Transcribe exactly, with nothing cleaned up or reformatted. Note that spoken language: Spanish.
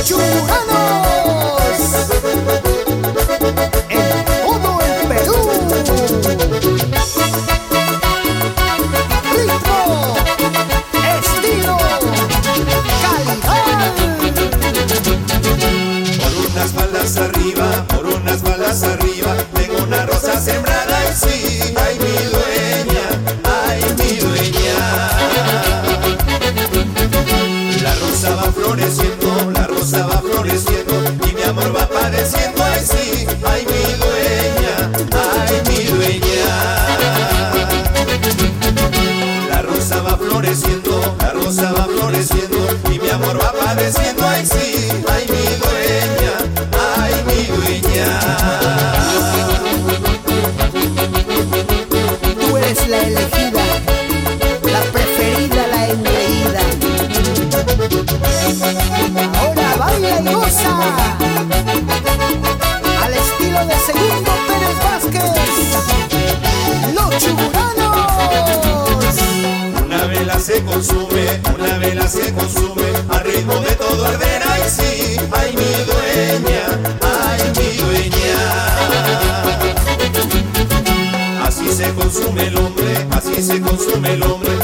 churanos en todo el Perú. Ritmo, estilo, calidad. Por unas balas arriba, por unas balas arriba, tengo una rosa sembrada y sí, ay mi dueña, ay mi dueña. La rosa va floreciendo, la rosa va floreciendo y mi amor va padeciendo, ay sí, ay mi dueña, ay mi dueña. La rosa va floreciendo, la rosa va floreciendo y mi amor va padeciendo, ay sí, ay mi dueña, ay mi dueña. Tú eres la elegida, la preferida, la engreída. Ahora baila y goza al estilo de Segundo Pérez Vázquez, los churanos. Una vela se consume, una vela se consume al ritmo de todo arder, ay sí, ay mi dueña, ay mi dueña. Así se consume el hombre, así se consume el hombre